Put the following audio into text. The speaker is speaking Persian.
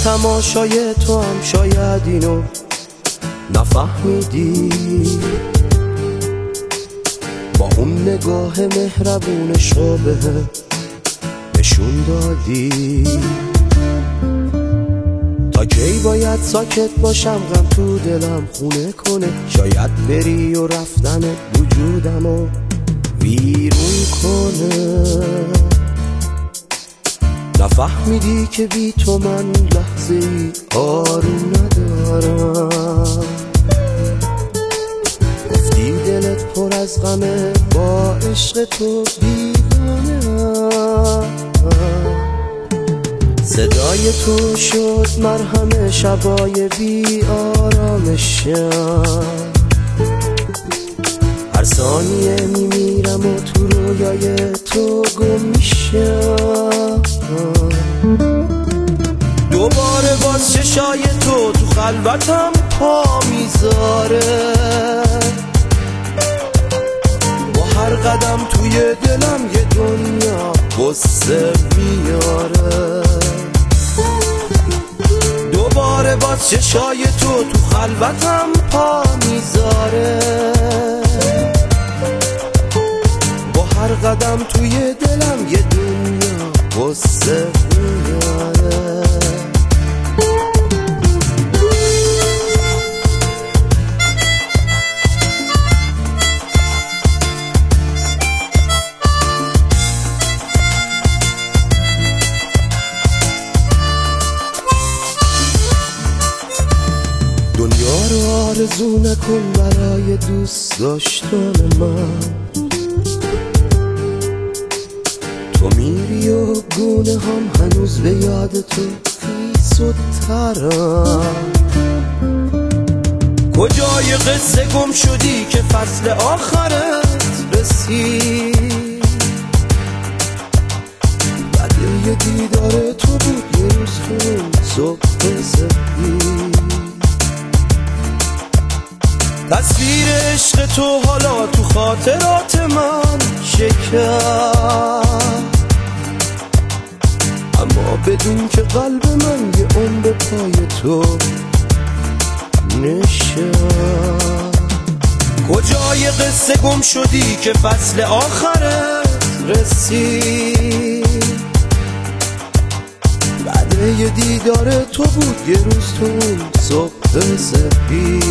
تماشای تو هم شاید اینو نفهمیدی، با اون نگاه مهربونش رو بهم نشون دادی. تا کی باید ساکت باشم غم تو دلم خونه کنه، شاید بری و رفتن وجودمو ویرون کنه. نفهمیدی که بی تو من لحظه ای آروم ندارم، گفتی دلت پر از غمه با عشق تو دیوانه‌ام. صدای تو شد مرهم شبای بی آرامشم، هر ثانیه میمیرم و تو رویای تو گم میشم. دوباره باز چشای تو خلوتم پا میذاره، با هر قدم توی دلم یه دنیا قصه میاره. دوباره باز چشای تو خلوتم پا میذاره، با هر قدم توی دلم یه دنیا قصه میاره. دنیا رو آرزو نکن برای دوست داشتن من، تو میری و گونه هم هنوز به یاد تو خیس و ترم. کجای قصه گم شدی که فصل آخرت رسید، بعد یه دیدار تو بود یه روز خون صبح سفید. تصویر عشق تو حالا تو خاطرات من شکست، اما بدون که قلب من یه عمر پای تو نشست. کجای قصه گم شدی که فصل آخرت رسید، بعد یه دیدار تو بود یه روز تو صبح سفید.